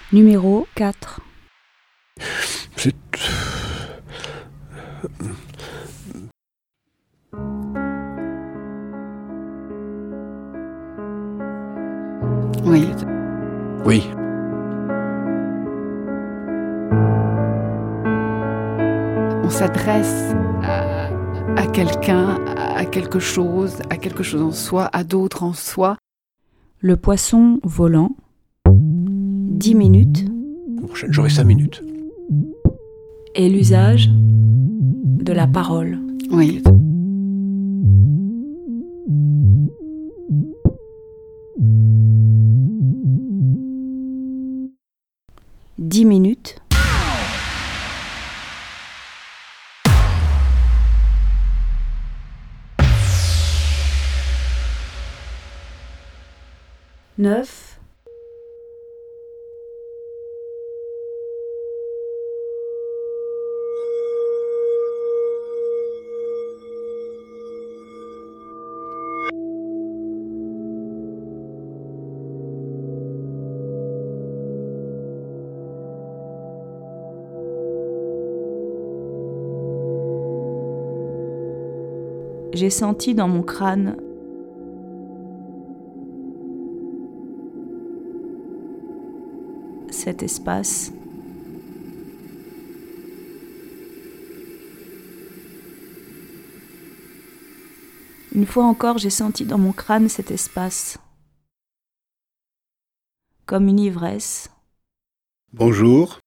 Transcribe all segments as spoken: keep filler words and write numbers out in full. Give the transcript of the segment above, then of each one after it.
Numéro quatre. C'est... Oui. Oui. On s'adresse à, à quelqu'un, à quelque chose, à quelque chose en soi, à d'autres en soi. Le poisson volant. dix minutes. La prochaine, j'aurai cinq minutes. Et l'usage de la parole. Oui. dix minutes. Neuf. J'ai senti dans mon crâne cet espace. Une fois encore, j'ai senti dans mon crâne cet espace. Comme une ivresse. Bonjour.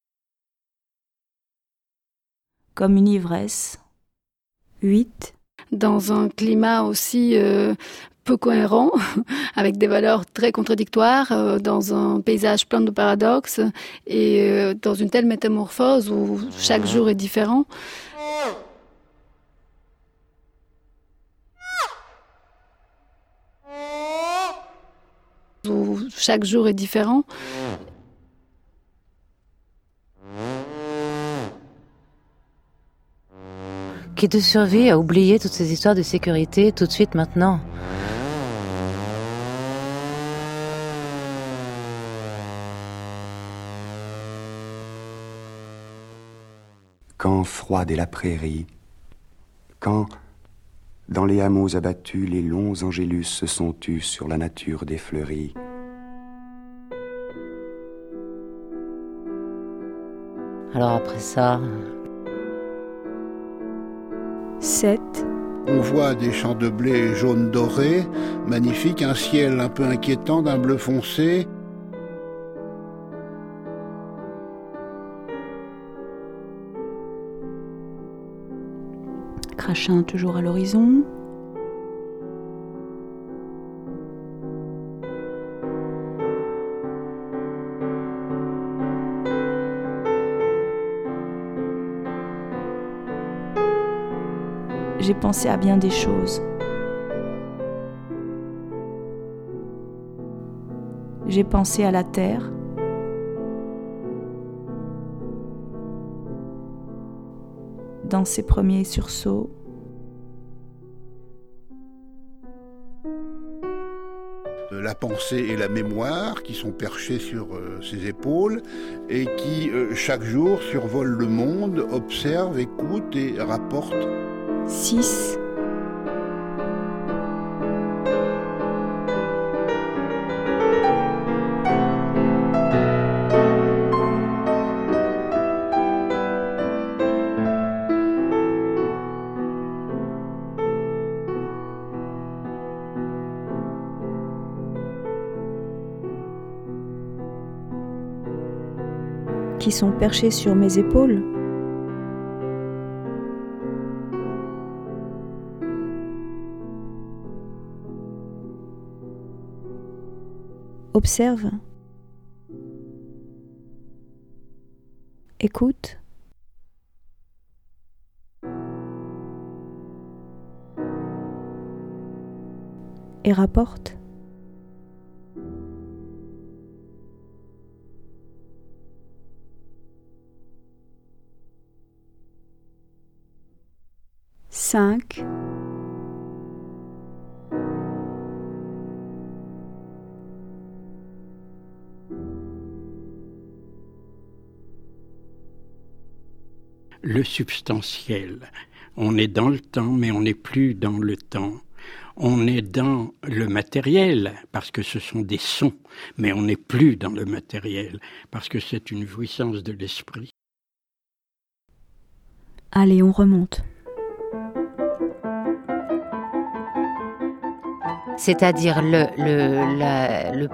Comme une ivresse. Huit. Dans un climat aussi euh, peu cohérent, avec des valeurs très contradictoires, euh, dans un paysage plein de paradoxes, et euh, dans une telle métamorphose où chaque jour est différent. Où chaque jour est différent. Qui te survit à oublier toutes ces histoires de sécurité tout de suite maintenant. Quand froide est la prairie, quand, dans les hameaux abattus, les longs angélus se sont tus sur la nature défleurie. Alors après ça... Sept. On voit des champs de blé jaune doré, magnifiques, un ciel un peu inquiétant d'un bleu foncé. Crachin toujours à l'horizon. J'ai pensé à bien des choses. J'ai pensé à la terre. Dans ses premiers sursauts. La pensée et la mémoire qui sont perchées sur euh, ses épaules et qui, euh, chaque jour, survolent le monde, observent, écoutent et rapportent. Six. Qui sont perchés sur mes épaules. Observe. Écoute. Et rapporte. Cinq. le substantiel. On est dans le temps, mais on n'est plus dans le temps. On est dans le matériel, parce que ce sont des sons, mais on n'est plus dans le matériel, parce que c'est une jouissance de l'esprit. Allez, on remonte. C'est-à-dire le, le, la, le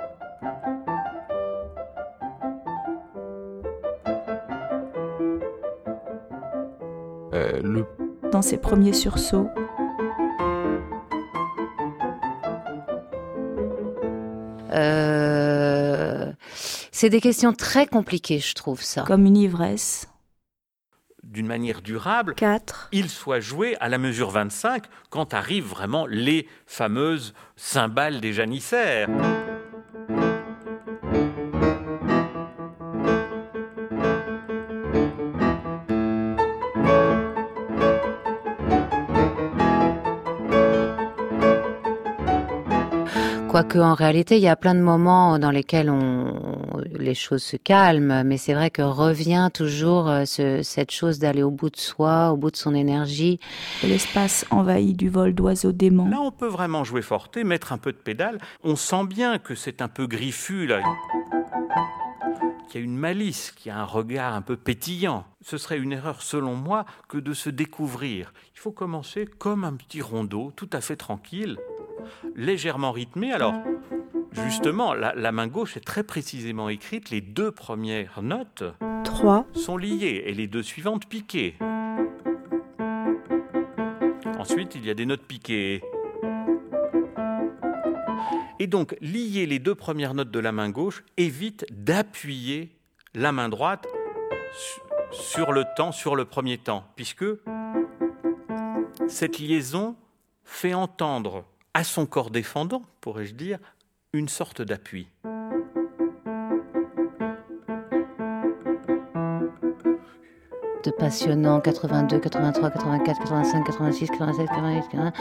Euh, le... Dans ses premiers sursauts, Euh, c'est des questions très compliquées, je trouve, ça. comme une ivresse. D'une manière durable, quatre. il soit joué à la mesure vingt-cinq quand arrivent vraiment les fameuses cymbales des janissaires. Quoique, en réalité, il y a plein de moments dans lesquels on, les choses se calment, mais c'est vrai que revient toujours ce, cette chose d'aller au bout de soi, au bout de son énergie. Et l'espace envahi du vol d'oiseaux déments. Là, on peut vraiment jouer forté, mettre un peu de pédale. On sent bien que c'est un peu griffu, là. Qu'il y a une malice, qu'il y a un regard un peu pétillant. Ce serait une erreur, selon moi, que de se découvrir. Il faut commencer comme un petit rondeau, tout à fait tranquille, légèrement rythmé. Alors, justement, la, la main gauche est très précisément écrite. Les deux premières notes trois. sont liées et les deux suivantes piquées. Ensuite, il y a des notes piquées. Et donc, lier les deux premières notes de la main gauche évite d'appuyer la main droite sur le temps, sur le premier temps, puisque cette liaison fait entendre à son corps défendant, pourrais-je dire, une sorte d'appui. De passionnant, quatre-vingt-deux, quatre-vingt-trois, quatre-vingt-quatre, quatre-vingt-cinq, quatre-vingt-six, quatre-vingt-sept, quatre-vingt-huit, quatre-vingt-neuf...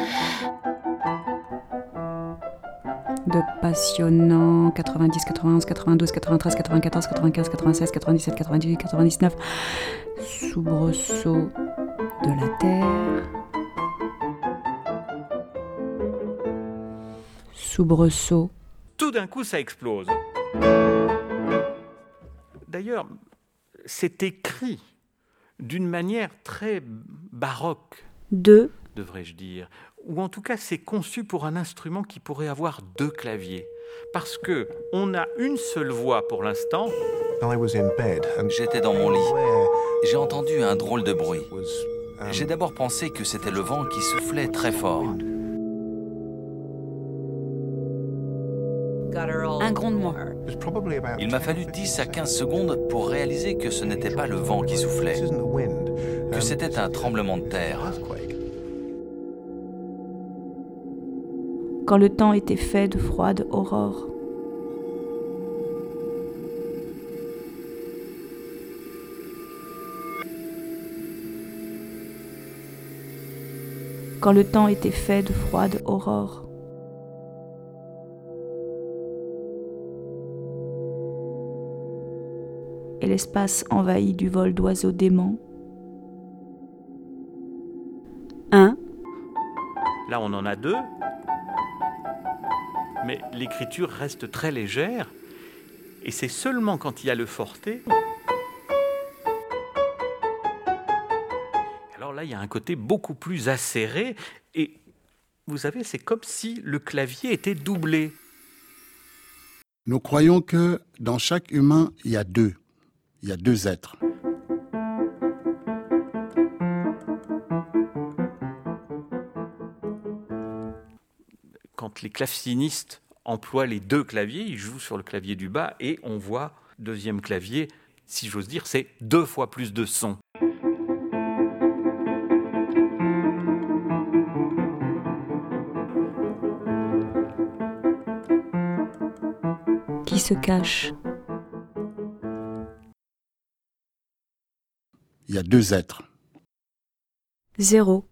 De passionnant, quatre-vingt-dix, quatre-vingt-onze, quatre-vingt-douze, quatre-vingt-treize, quatre-vingt-quatorze, quatre-vingt-quinze, quatre-vingt-seize, quatre-vingt-dix-sept, quatre-vingt-dix-huit, quatre-vingt-dix-neuf. Soubresaut de la terre. Soubresaut. Tout d'un coup, ça explose. D'ailleurs, c'est écrit d'une manière très baroque. deux. Devrais-je dire. Ou en tout cas, c'est conçu pour un instrument qui pourrait avoir deux claviers. Parce que on a une seule voix pour l'instant. J'étais dans mon lit. J'ai entendu un drôle de bruit. J'ai d'abord pensé que c'était le vent qui soufflait très fort. Un grondement. Il m'a fallu dix à quinze secondes pour réaliser que ce n'était pas le vent qui soufflait, que c'était un tremblement de terre. Quand le temps était fait de froide aurore. Quand le temps était fait de froide aurore. Et l'espace envahi du vol d'oiseaux déments. un. Là, on en a deux. Mais l'écriture reste très légère. Et c'est seulement quand il y a le forté. Alors là, il y a un côté beaucoup plus acéré. Et vous savez, c'est comme si le clavier était doublé. Nous croyons que dans chaque humain, il y a deux. Il y a deux êtres. Quand les clavecinistes emploient les deux claviers, ils jouent sur le clavier du bas et on voit, deuxième clavier, si j'ose dire, c'est deux fois plus de son. Qui se cache. Il y a deux êtres. Zéro.